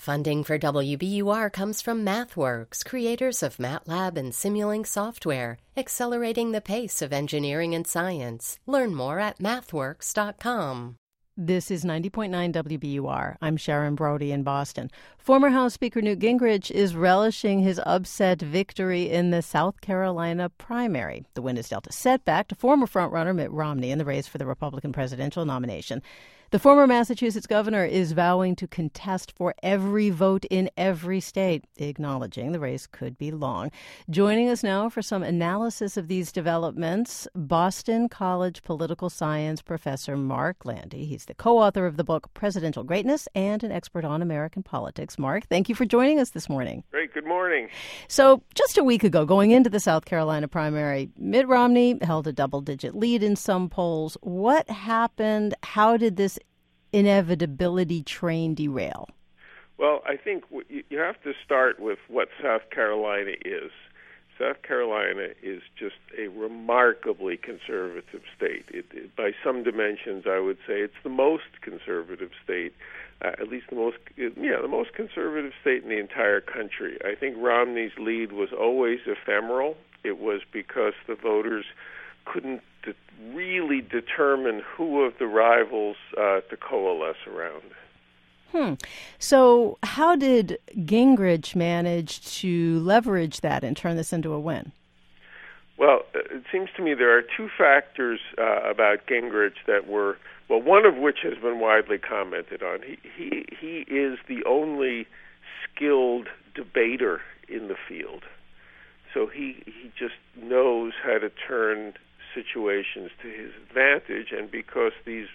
Funding for WBUR comes from MathWorks, creators of MATLAB and Simulink software, accelerating the pace of engineering and science. Learn more at mathworks.com. This is 90.9 WBUR. I'm Sharon Brody in Boston. Former House Speaker Newt Gingrich is relishing his upset victory in the South Carolina primary. The win has dealt a setback to former frontrunner Mitt Romney in the race for the Republican presidential nomination. The former Massachusetts governor is vowing to contest for every vote in every state, acknowledging the race could be long. Joining us now for some analysis of these developments, Boston College political science professor Mark Landy. He's the co-author of the book Presidential Greatness and an expert on American politics. Mark, thank you for joining us this morning. Great. Good morning. So just a week ago, going into the South Carolina primary, Mitt Romney held a double-digit lead in some polls. What happened? How did this inevitability train derail? Well, I think you have to start with what South Carolina is. South Carolina is just a remarkably conservative state. By some dimensions, I would say it's the most conservative state, at least the most conservative state in the entire country. I think Romney's lead was always ephemeral. It was because the voters couldn't really determine who of the rivals to coalesce around. So how did Gingrich manage to leverage that and turn this into a win? Well, it seems to me there are two factors about Gingrich that were, well, one of which has been widely commented on. He is the only skilled debater in the field. So he just knows how to turn situations to his advantage, and because these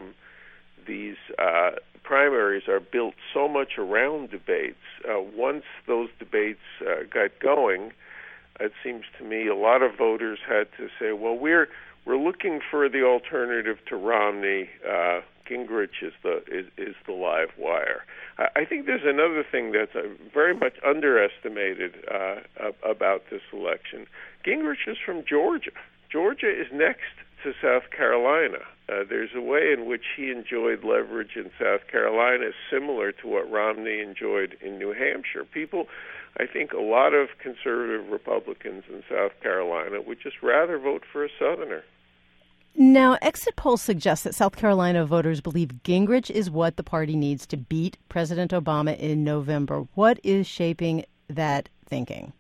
primaries are built so much around debates, once those debates got going, it seems to me a lot of voters had to say, well, we're looking for the alternative to Romney. Gingrich is the live wire. I think there's another thing that's very much underestimated about this election. Gingrich is from Georgia. Georgia is next to South Carolina. There's a way in which he enjoyed leverage in South Carolina similar to what Romney enjoyed in New Hampshire. I think a lot of conservative Republicans in South Carolina would just rather vote for a Southerner. Now, exit polls suggest that South Carolina voters believe Gingrich is what the party needs to beat President Obama in November. What is shaping that thinking?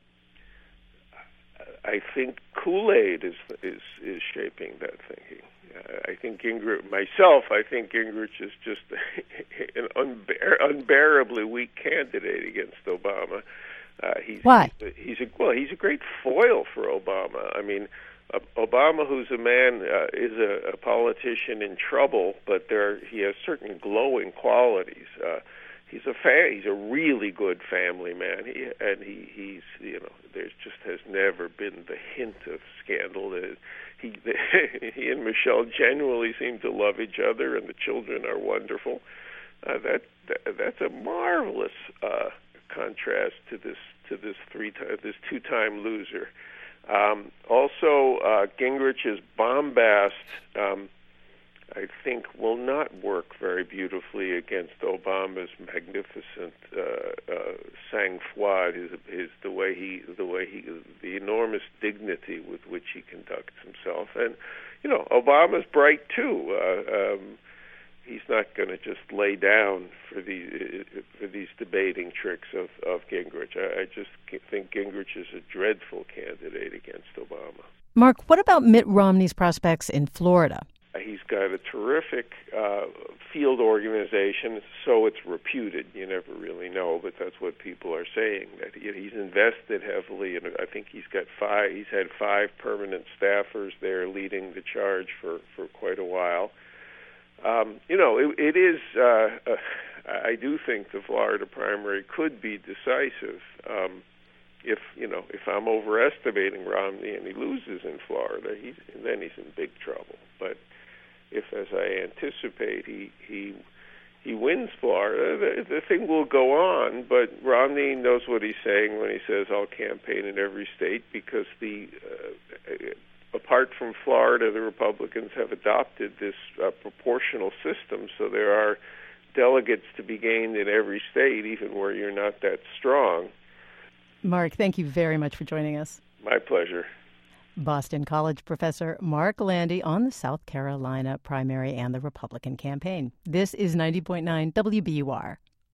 I think Kool-Aid is shaping that thinking. I think Gingrich is just an unbearably weak candidate against Obama. Why? He's a great foil for Obama. I mean, Obama, who's a man, is a politician in trouble, but he has certain glowing qualities. He's a really good family man, he's there just has never been the hint of scandal. He and Michelle genuinely seem to love each other, and the children are wonderful. That's a marvelous contrast to this two-time loser. Also, Gingrich's bombast, I think, will not work very beautifully against Obama's magnificent sang-froid, the enormous dignity with which he conducts himself. And Obama's bright too. He's not going to just lay down for these debating tricks of Gingrich. I just think Gingrich is a dreadful candidate against Obama. Mark, what about Mitt Romney's prospects in Florida? He's got a terrific field organization, so it's reputed. You never really know, but that's what people are saying. That he's invested heavily, and I think he's had five permanent staffers there leading the charge for quite a while. It is. I do think the Florida primary could be decisive. If I'm overestimating Romney and he loses in Florida, then he's in big trouble. But if, as I anticipate, he wins Florida, the thing will go on. But Romney knows what he's saying when he says, "I'll campaign in every state," because apart from Florida, the Republicans have adopted this proportional system. So there are delegates to be gained in every state, even where you're not that strong. Mark, thank you very much for joining us. My pleasure. Boston College professor Mark Landy on the South Carolina primary and the Republican campaign. This is 90.9 WBUR.